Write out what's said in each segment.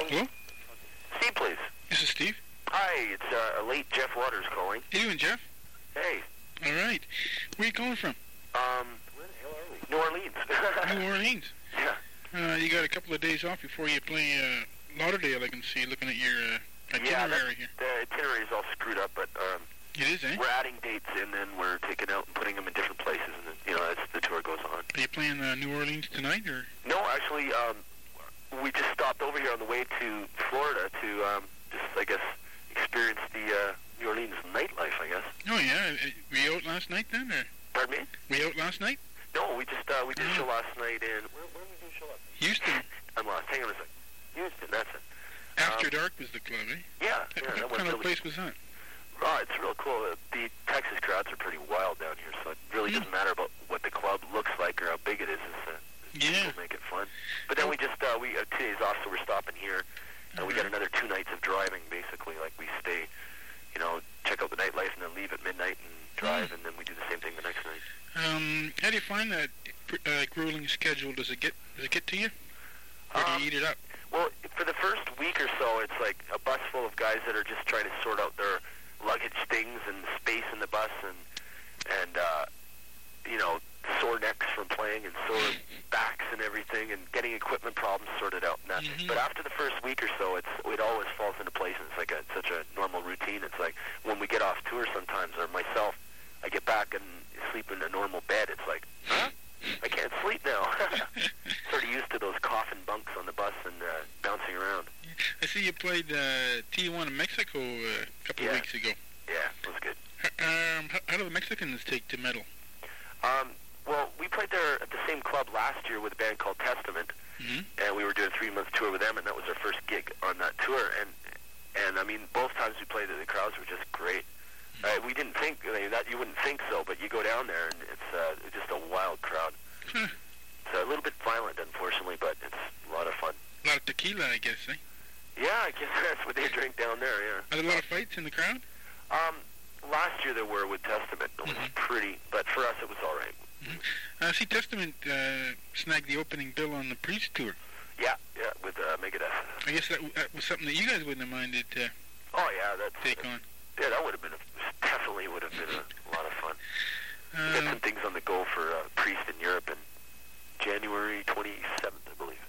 Hello? Steve, please. This is Steve. Hi, it's a late Jeff Waters calling. How you doing, Jeff? Hey. All right. Where are you calling from? Where the hell are we? New Orleans. New Orleans. Yeah. You got a couple of days off before you play Lauderdale, I can see, looking at your itinerary here. The itinerary is all screwed up, but it is, eh? we're adding dates in, then we're taking out and putting them in different places, and then, as the tour goes on. Are you playing New Orleans tonight, or? No, actually, we just stopped over here on the way to Florida to just, I guess, experience the New Orleans nightlife, I guess. Oh, yeah. Were you out last night, then, or? Pardon me? Were you out last night? No, we did a show last night in... Where did we do a show last night? Houston. I'm lost. Hang on a second. Houston, that's it. After Dark was the club, eh? Yeah. What kind of place was that? Oh, it's real cool. The Texas crowds are pretty wild down here, so it really doesn't matter about what the club looks like or how big it is. People make it fun. But then we have 2 days off, so we're stopping here, and we got another 2 nights of driving, basically. Like, we stay, check out the nightlife, and then leave at midnight and drive, and then we do the same thing the next night. How do you find that grueling schedule? Does it get to you? Or do you eat it up? Well, for the first week or so, it's like a bus full of guys that are just trying to sort out their luggage things and space in the bus and sore necks from playing and sore backs and everything and getting equipment problems sorted out. And that. But after the first week or so, it always falls into place, and it's like such a normal routine. It's like when we get off tour sometimes, or myself, I get back and sleep in a normal bed. It's like, huh? I can't sleep now. Sort of used to those coffin bunks on the bus and bouncing around. I see you played Tijuana, Mexico a couple of weeks ago. Yeah, it was good. How do the Mexicans take to metal? Well, we played there at the same club last year with a band called Testament, and we were doing a 3-month tour with them, and that was our first gig on that tour. And I mean, both times we played it, the crowds were just great. We didn't think that you wouldn't think so, but you go down there and it's just a wild crowd. It's a little bit violent, unfortunately, but it's a lot of fun. A lot of tequila, I guess, eh? Yeah, I guess that's what they drink down there. Yeah. Are there a lot of fights in the crowd? Last year there were with Testament. It was pretty, but for us it was all right. I see Testament snagged the opening bill on the Priest tour. Yeah, with Megadeth. I guess that was something that you guys wouldn't have minded take on. Yeah, that definitely would have been a lot of fun. We got some things on the go for Priest in Europe in January 27th, I believe.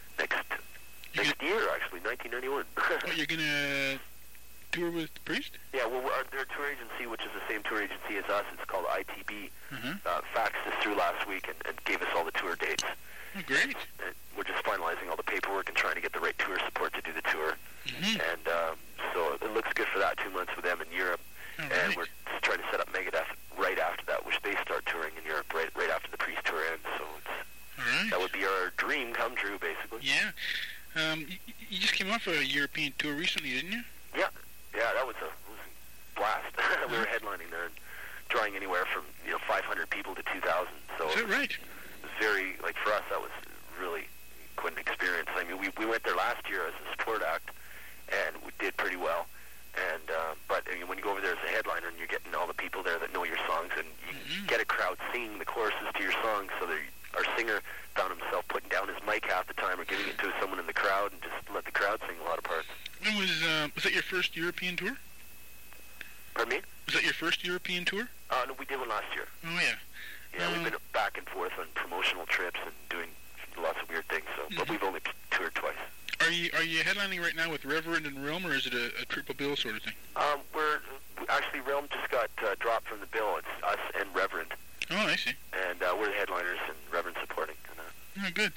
Next year, actually, 1991. You're gonna tour with Priest? Yeah, well, their tour agency, which is the same tour agency as us, it's called ITB, faxed us through last week and gave us all the tour dates. Oh, great. And we're just finalizing all the paperwork and trying to get the right tour support to do the tour. And so it looks good for that, 2 months with them in Europe. And we're just trying to set up Megadeth right after that, which they start touring in Europe right after the Priest tour ends. So that would be our dream come true, basically. Yeah. You just came off a European tour recently, didn't you? Yeah, that was a blast. We were headlining there and drawing anywhere from 500 people to 2,000. So is that right? It was very, for us, that was really quite an experience. I mean, we went there last year as a support act, and we did pretty well. And but when you go over there as a headliner and you're getting all the people there that know your songs, and you get a crowd singing the choruses to your songs, so our singer found himself putting down his mic half the time or giving it to someone in the crowd and just let the crowd sing a lot of parts. And was that your first European tour? Pardon me? Was that your first European tour? No, we did one last year. Oh, yeah. Yeah, we've been back and forth on promotional trips and doing lots of weird things, but we've only toured twice. Are you headlining right now with Reverend and Realm, or is it a triple bill sort of thing? Actually, Realm just got dropped from the bill. It's us and Reverend. Oh, I see. And we're the headliners and Reverend supporting. Oh, good.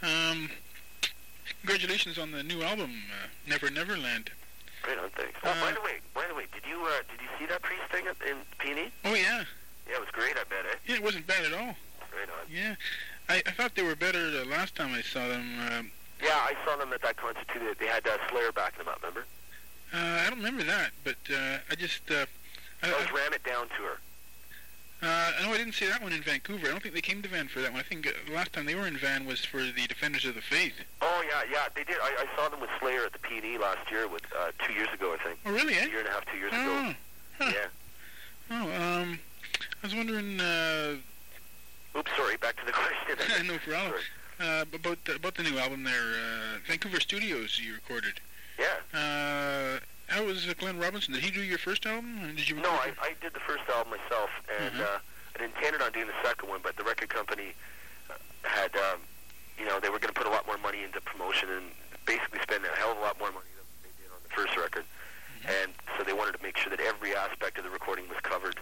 Congratulations on the new album, Never Neverland. Great on, thanks. By the way, did you see that Priest thing in P&E? Oh, yeah. Yeah, it was great, I bet, eh? Yeah, it wasn't bad at all. Right on. Yeah. I thought they were better the last time I saw them. Yeah, I saw them at that concert, too. They had Slayer backing them up, remember? I don't remember that, but I just... that was Ram It Down tour. No, I didn't see that one in Vancouver. I don't think they came to Van for that one. I think the last time they were in Van was for the Defenders of the Faith. Oh, yeah, they did. I saw them with Slayer at the P&E last year, 2 years ago, I think. Oh, really, eh? A year and a half, 2 years ago. Huh. Yeah. Oh, I was wondering... Oops, sorry, back to the question. No problem. About the new album there, Vancouver Studios you recorded. Yeah. How was Glenn Robinson? Did he do your first album? Or did you? No, I did the first album myself, and I intended on doing the second one, but the record company had, they were going to put a lot more money into promotion and basically spend a hell of a lot more money than they did on the first record. And so they wanted to make sure that every aspect of the recording was covered.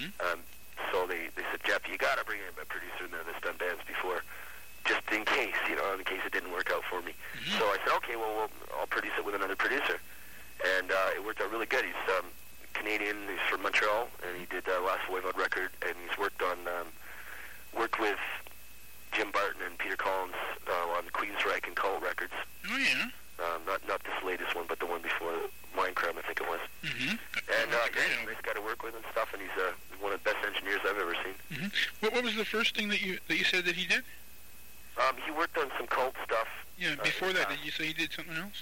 So they said, Jeff, you got to bring in a producer that's done bands before, just in case, in case it didn't work out for me. So I said, okay, well, I'll produce it with another producer. And it worked out really good. He's Canadian, he's from Montreal, and he did Last Voivod record, and he's worked with Jim Barton and Peter Collins on Queensryche and Cult records. Oh, yeah. Not this latest one, but the one before, Minecraft, I think it was. And he's a nice guy to work with and stuff, and he's one of the best engineers I've ever seen. What was the first thing that you said that he did? He worked on some Cult stuff. Yeah, before that, did you say he did something else?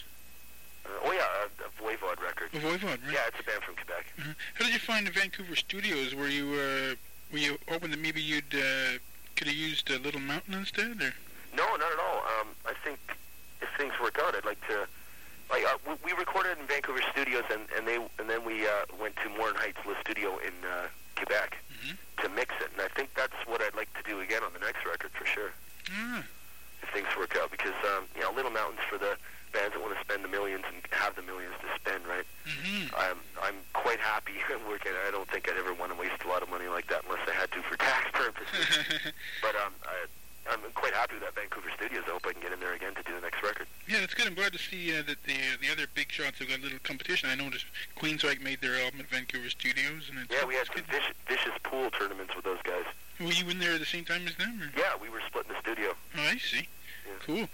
A Voivod record. A Voivod, right? Yeah, it's a band from Quebec. How did you find the Vancouver studios? Were you hoping that maybe you'd could have used Little Mountain instead, or? No, not at all. I think if things work out, I'd like to. We recorded in Vancouver studios, and then we went to Morin Heights Le Studio in Quebec to mix it, and I think that's what I'd like to do again on the next record for sure. If things work out, because Little Mountain's for the bands that want to spend the millions and have the millions to spend, right? I'm quite happy working. I don't think I'd ever want to waste a lot of money like that unless I had to for tax purposes. But I'm quite happy with that Vancouver Studios. I hope I can get in there again to do the next record. Yeah, that's good. I'm glad to see that the other big shots have got a little competition. I noticed Queensryche made their album at Vancouver Studios, and we had some vicious pool tournaments with those guys. Were you in there at the same time as them? Or? Yeah, we were split in the studio. Oh, I see. Yeah. Cool.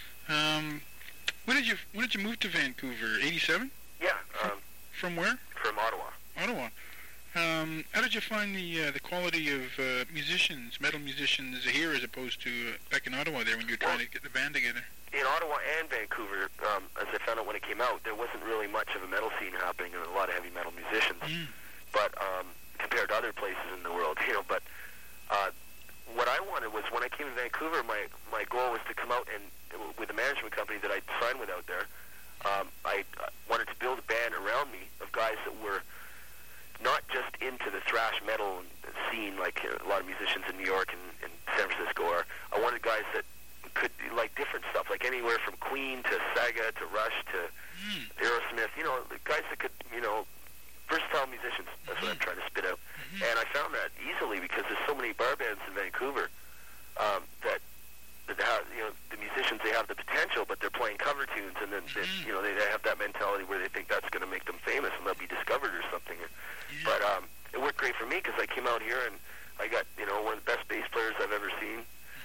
When did you move to Vancouver? 87? Yeah. From where? From Ottawa. Ottawa. How did you find the quality of metal musicians here as opposed to back in Ottawa there when you were trying to get the band together? In Ottawa and Vancouver, as I found out when it came out, there wasn't really much of a metal scene happening and a lot of heavy metal musicians. But compared to other places in the world, but what I wanted was when I came to Vancouver, my goal was to come out and with the management company that I'd signed with out there, I wanted to build a band around me of guys that were not just into the thrash metal scene like a lot of musicians in New York and San Francisco are. I wanted guys that could like different stuff, like anywhere from Queen to Saga to Rush to Aerosmith, guys that could, versatile musicians. That's what I'm trying to spit out. And I found that easily because there's so many bar bands in Vancouver that have, the musicians, they have the potential, but they're playing cover tunes, and then they have that mentality where they think that's going to make them famous and they'll be discovered or something. But it worked great for me because I came out here and I got one of the best bass players I've ever seen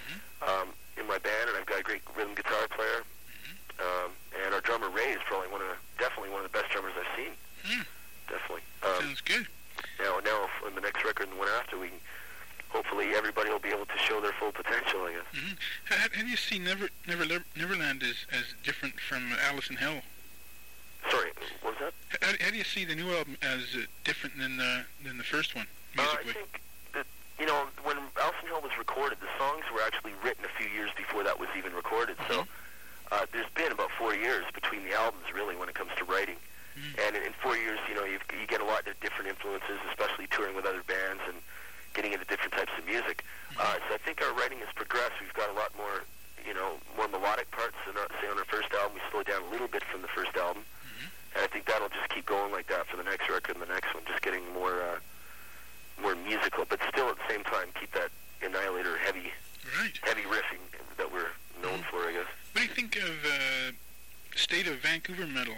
in my band, and I've got a great rhythm guitar player, and our drummer Ray is probably definitely one of the best drummers I've seen. Definitely. Sounds good. Now on the next record and the one after, hopefully everybody will be able to show their full potential, I guess. How do you see Neverland as different from Alice in Hell? Sorry, what was that? How do you see the new album as different than the first one, musically? I think that, when Alice in Hell was recorded, the songs were actually written a few years before that was even recorded, so there's been about 4 years between the albums, really, when it comes to writing. And in 4 years, you get a lot of different influences, especially touring with other bands and getting into different types of music. So I think our writing has progressed. We've got a lot more, more melodic parts than say on our first album. We slowed down a little bit from the first album, and I think that'll just keep going like that for the next record and the next one, just getting more musical, but still at the same time keep that Annihilator heavy riffing that we're known for, I guess. What do you think of the state of Vancouver metal?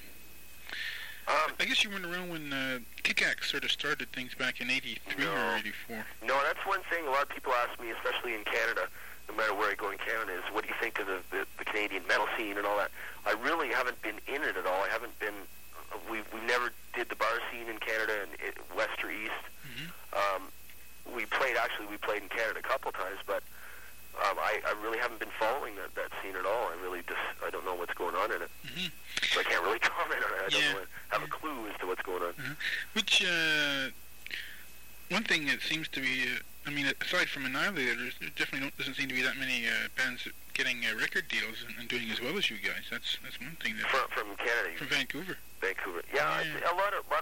I guess you weren't around when Kick-Axe sort of started things back in 83 or 84. No, that's one thing a lot of people ask me, especially in Canada, no matter where I go in Canada, is what do you think of the Canadian metal scene and all that? I really haven't been in it at all. I haven't been, we never did the bar scene in Canada, west or east. We played in Canada a couple times, but I really haven't been following that scene at all. I don't know what's going on in it. So I can't really comment on it. I don't really have a clue as to what's going on. Which, one thing that seems to be I mean, aside from Annihilator, there definitely doesn't seem to be that many bands getting record deals and doing as well as you guys. That's one thing. That from Canada. From Vancouver. Vancouver. Yeah, a lot of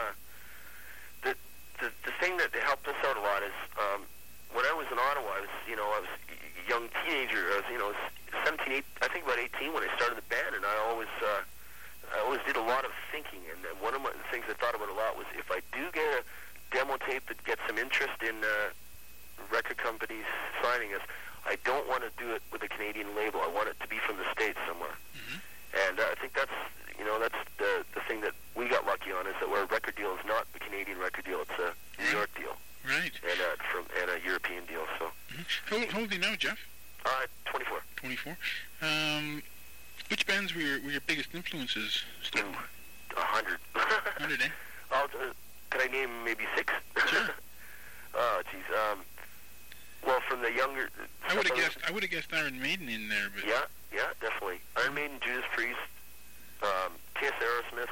the thing that helped us out a lot is when I was in Ottawa, I was a young teenager. I was 17, I think about 18 when I started the band, and I always did a lot of thinking. And one of the things I thought about a lot was if I do get a demo tape that gets some interest in record companies signing us, I don't want to do it with a Canadian label. I want it to be from the States somewhere. Mm-hmm. And I think that's the thing that we got lucky on, is that our record deal is not a Canadian record deal; it's a New York deal, right? And a European deal. So, how old are you now, Jeff? 24. 24. Which bands were your biggest influences? 100. 100, eh? Could I name maybe 6? Sure. Oh, geez. Well, from the younger. I would have guessed Iron Maiden in there, but. Yeah, definitely. Iron Maiden, Judas Priest, Kiss, Aerosmith,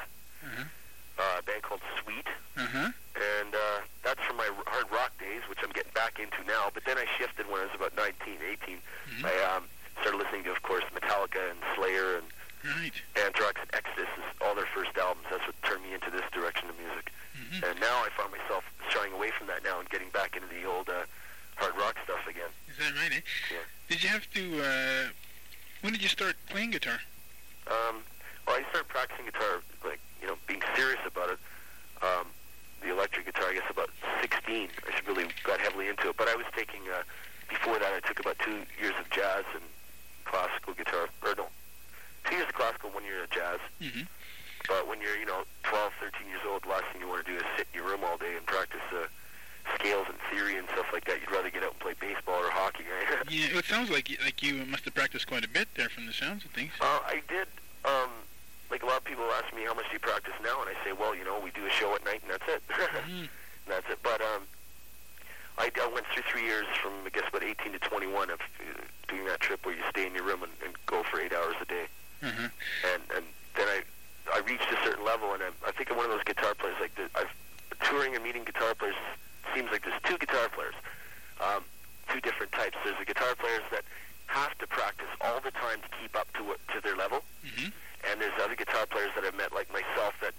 a band called Sweet, and that's from my hard rock days, which I'm getting back into now. But then I shifted when I was about 19, 18. I started listening to, of course, Metallica and Slayer and Anthrax and Exodus, all their first albums. That's what turned me into this direction of music. And now I find myself shying away from that now and getting back into the old hard rock stuff again. Is that right, eh? Yeah. Did you have to, when did you start playing guitar? Well, I started practicing guitar, being serious about it, the electric guitar, I guess, about 16. I really got heavily into it. But I was taking, before that, I took about 2 years of jazz and classical guitar. 2 years of classical, 1 year of jazz. Mm-hmm. But when you're, 12, 13 years old, the last thing you want to do is sit in your room all day and practice scales and theory and stuff like that. You'd rather get out and play baseball or hockey, right? Yeah, it sounds like you must have practiced quite a bit there from the sounds of things. I did. A lot of people ask me, how much do you practice now? And I say, well, we do a show at night and that's it. And that's it. But I went through 3 years from, I guess, about 18 to 21 of doing that trip where you stay in your room and go for 8 hours a day. And then I reached a certain level, and I think I'm one of those guitar players, touring and meeting guitar players, seems like there's 2 guitar players, 2 different types. There's the guitar players that have to practice all the time to keep up to their level, and there's other guitar players that I've met, like myself, that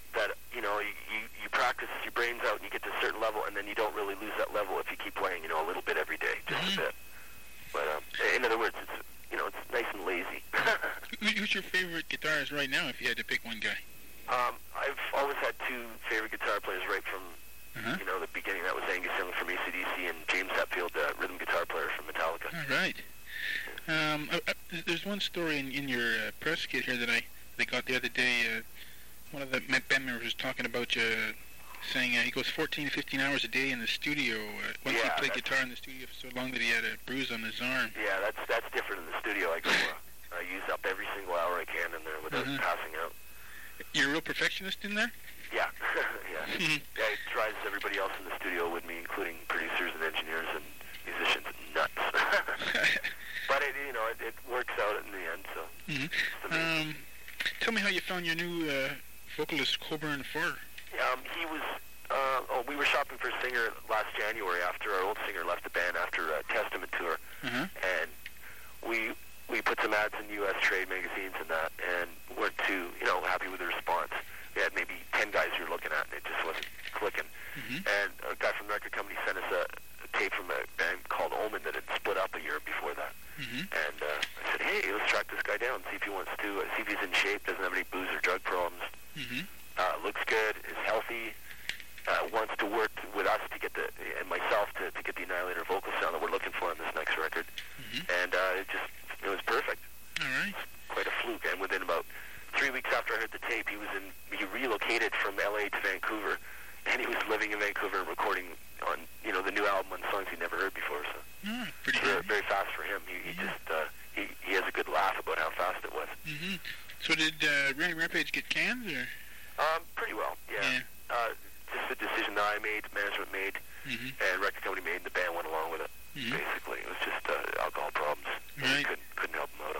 you practice your brains out and you get to a certain level, and then you don't really lose that level if you keep playing, a little bit every day, just a bit. But in other words, it's nice and lazy. Who's your favorite guitarist right now, if you had to pick one guy? I've always had 2 favorite guitar players right from the beginning. That was Angus Young from AC/DC and James Hetfield, rhythm guitar player from Metallica. All right. There's one story in your press kit here that I got the other day. One of the band members was talking about you, saying he goes 14 to 15 hours a day in the studio. Once he played guitar in the studio for so long that he had a bruise on his arm. Yeah, that's different in the studio. I go, I use up every single hour I can in there without passing out. You're a real perfectionist in there? Yeah, yeah. It drives everybody else in the studio with me, including producers and engineers and musicians, nuts. But it works out in the end. So. Tell me how you found your new vocalist, Coburn Farr. He was. We were shopping for a singer last January after our old singer left the band after a Testament tour, and we put some ads in U.S. trade magazines and that, and weren't too happy with the response. We had maybe 10 guys we were looking at, and it just wasn't clicking. And a guy from the record company sent us a tape from a band called Omen that had split up a year before that. And I said, hey, let's track this guy down, see if he wants to, see if he's in shape, doesn't have any booze or drug problems, looks good, is healthy, wants to work with us to get and myself to get the Annihilator vocal sound that we're looking for on this next record. And it was perfect. All right. Quite a fluke. And within about 3 weeks after I heard the tape, he relocated from LA to Vancouver, and he was living in Vancouver recording on the new album on songs he'd never heard before. So pretty good. Very fast for him. He has a good laugh about how fast it was. So did Rampage get canned or? Pretty well. Yeah. Just a decision that I made, management made, and record company made, and the band went along with it. Basically, it was just alcohol problems. Right. We couldn't help him out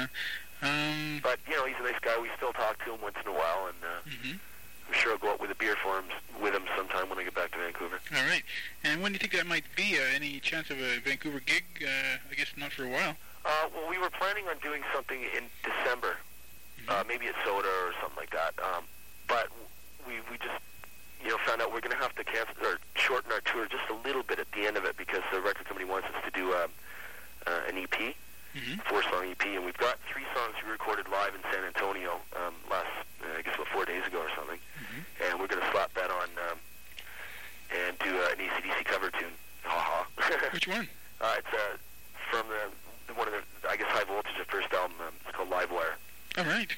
on. But he's a nice guy. We still talk to him once in a while, and I'm sure I'll go out with a beer with him sometime when I get back to Vancouver. All right. And when do you think that might be? Any chance of a Vancouver gig? I guess not for a while. Well, we were planning on doing something in December, maybe at Soda or something like that. But we just, found out we're going to have to cancel or shorten our tour just a little bit at the end of it because the record company wants us to do an EP, 4-song EP, and we've got 3 songs we recorded live in San Antonio last, I guess, about 4 days ago or something, and we're going to slap that on and do an AC/DC cover tune. Ha ha. Which one? It's from one of the, I guess, High Voltage, the first album. It's called Livewire. All right.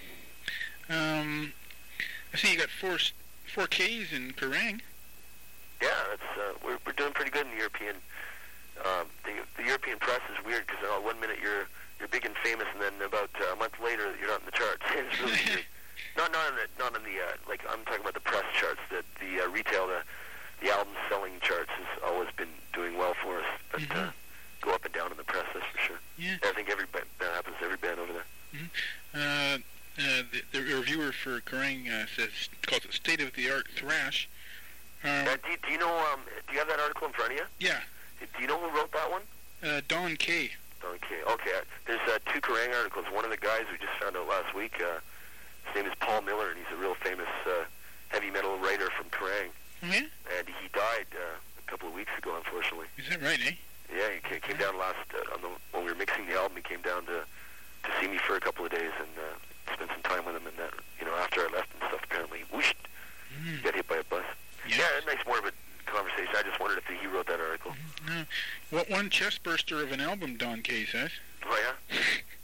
I see you got 4Ks in Kerrang. Yeah, that's we're doing pretty good in the European. The European press is weird because 1 minute you're big and famous, and then about a month later you're not in the charts. It's really weird. Not on the like I'm talking about the press charts. The retail, the album selling charts has always been doing well for us, but go up and down in the press, that's for sure. Yeah. I think that happens to every band over there. The reviewer for Kerrang calls it state-of-the-art thrash. Do you know? Do you have that article in front of you? Yeah. Do you know who wrote that one? Don K. Don K. Okay. There's 2 Kerrang articles. One of the guys we just found out last week, his name is Paul Miller, and he's a real famous heavy metal writer from Kerrang. Oh, yeah? And he died a couple of weeks ago, unfortunately. Is that right, eh? Yeah, he came down when we were mixing the album. He came down to see me for a couple of days and spent some time with him. And after I left and stuff, apparently, whoosh, got hit by a bus. Yeah, nice morbid conversation. I just wondered if he wrote that article. What one chest burster of an album, Don K says. Oh, yeah?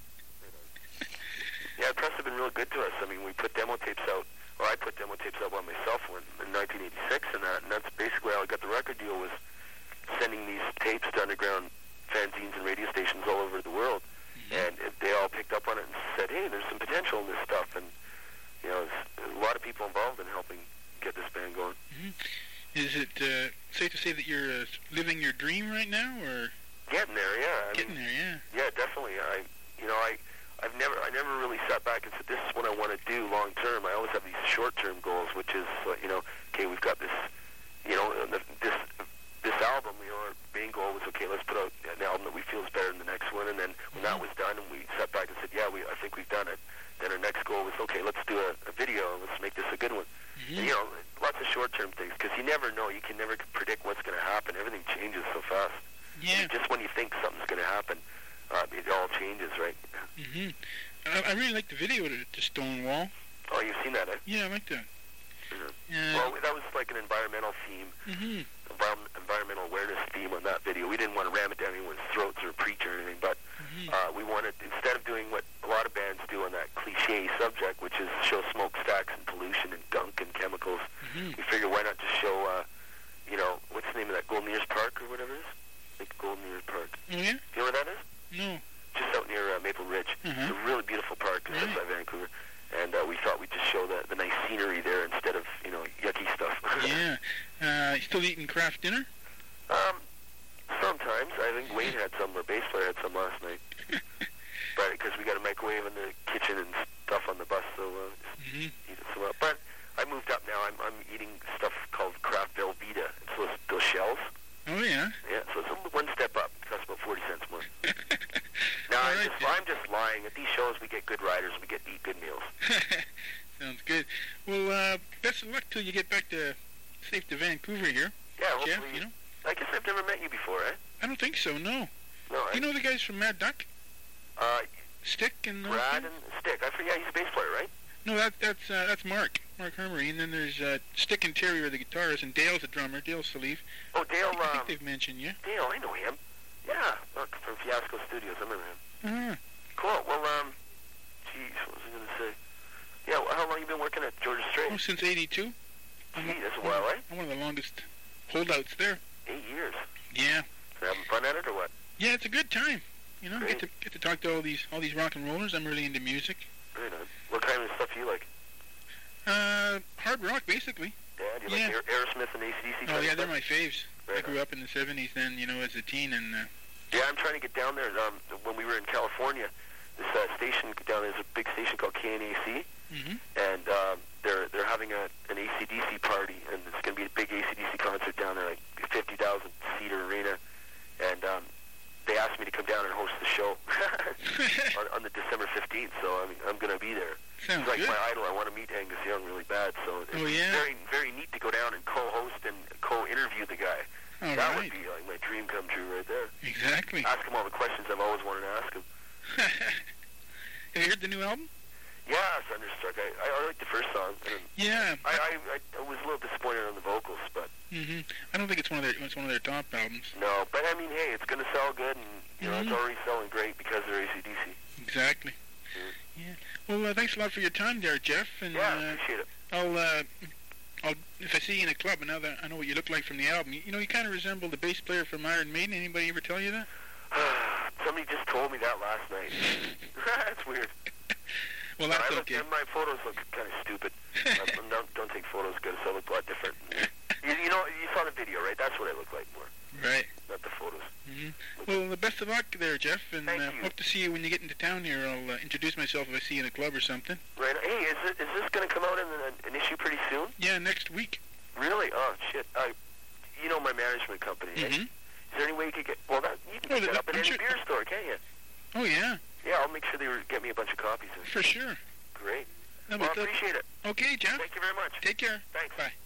Yeah, the press have been real good to us. I mean, we put demo tapes out, or I put demo tapes out by myself in 1986, and that's basically how I got the record deal, was sending these tapes to underground fanzines and radio stations all over the world. And they all picked up on it and said, hey, there's some potential in this stuff. And, there's a lot of people involved in helping get this band going. Is it safe to say that you're living your dream right now, or? Getting there, yeah. Getting there, yeah. Yeah, definitely. I never really sat back and said, this is what I want to do long term. I always have these short-term goals, which is, okay, we've got this, this album, our main goal was, okay, let's put out an album that we feel is better than the next one. And then when that was done and we sat back and said, yeah, I think we've done it, then our next goal was, okay, let's do a video and let's make this a good one. And, lots of short-term things, because you never know. You can never predict what's going to happen. Everything changes so fast. Yeah. Just when you think something's going to happen, it all changes, right? I really like the video to Stonewall. Oh, you've seen that, eh? Yeah, I like that. Well, that was like an environmental theme, environmental awareness theme on that video. We didn't want to ram it down anyone's throats or preach or anything, but we wanted, instead of doing what a lot of bands do on that cliche subject, which is show smokestacks and pollution and gunk and chemicals, we figured why not just show, what's the name of that, Golden Ears Park or whatever it is? Like Golden Ears Park. Oh, yeah? Do you know where that is? No. Just out near Maple Ridge. It's a really beautiful park just outside Vancouver. And we thought we'd just show the nice scenery there instead of, yucky stuff. Yeah. You still eating craft dinner? Sometimes. I think Wayne had some, our bass player had some last night. But because we got a microwave in the kitchen and stuff on the bus, so eat some up. But I moved up now. I'm eating stuff called Kraft Velveeta. It's those shells. Oh, yeah? Yeah, so it's one step up. It costs about 40 cents more. No, I'm just lying. At these shows, we get good riders and we get to eat good meals. Sounds good. Well, best of luck till you get back safe to Vancouver here. Yeah, hopefully. Jeff, I guess I've never met you before, eh? I don't think so, no. No, You know the guys from Mad Duck? Stick and... Brad and Stick. I forget, he's a bass player, right? No, that's Mark Hermery, and then there's Stick and Terry are the guitarists, and Dale's the drummer, Dale Salif. Oh, Dale, I think they've mentioned you. Dale, I know him. Yeah, from Fiasco Studios, I remember him. Cool, well, geez, what was I going to say? Yeah, well, how long have you been working at Georgia Strait? Oh, since 82. Gee, that's a while, eh? I'm one of the longest holdouts there. 8 years. Yeah. So having fun at it, or what? Yeah, it's a good time. Get to talk to all these rock and rollers. I'm really into music. Right on. What kind of stuff do you like? Hard rock, basically. Yeah, do you like Aerosmith and AC/DC? Oh, yeah, they're my faves. Right I grew up in the 70s then, as a teen, and... Yeah, I'm trying to get down there. When we were in California, this station down there is a big station called KNAC, and they're having an AC/DC party, and it's going to be a big AC/DC concert down there, like 50,000 on the December 15th. So I'm going to be there. Sounds He's like good. my idol. I want to meet Angus Young really bad. So it's very, very neat to go down and co-host and co-interview the guy. All that right. would be like my dream come true right there. Exactly. Ask him all the questions I've always wanted to ask him. Have you heard the new album? Yeah, Thunderstruck. I like the first song. Yeah. I was a little disappointed on the vocals, but. I don't think it's one of their top albums. No, but I mean, hey, it's going to sell good, and you know, it's already selling great because they're AC/DC. Exactly. Yeah. Well, thanks a lot for your time there, Jeff. And yeah, appreciate it. I'll if I see you in a club, and now that I know what you look like from the album, you know, you kind of resemble the bass player from Iron Maiden. Anybody ever tell you that? Somebody just told me that last night. That's weird. Well, that's okay. My photos look kind of stupid. Don't take photos because I look a lot different. You know, you saw the video, right? That's what I look like more. Right. Not the photos. Well, the best of luck there, Jeff, and hope to see you when you get into town here. I'll introduce myself if I see you in a club or something. Right. Hey, is this going to come out in an issue pretty soon? Yeah, next week. Really? Oh, shit. You know my management company, right? Is there any way you could get... Well, you can get that up at any beer store, can't you? Oh, yeah. Yeah, I'll make sure they get me a bunch of copies. For sure. Great. No, well, I appreciate it. Okay, Jeff. Thank you very much. Take care. Thanks. Bye.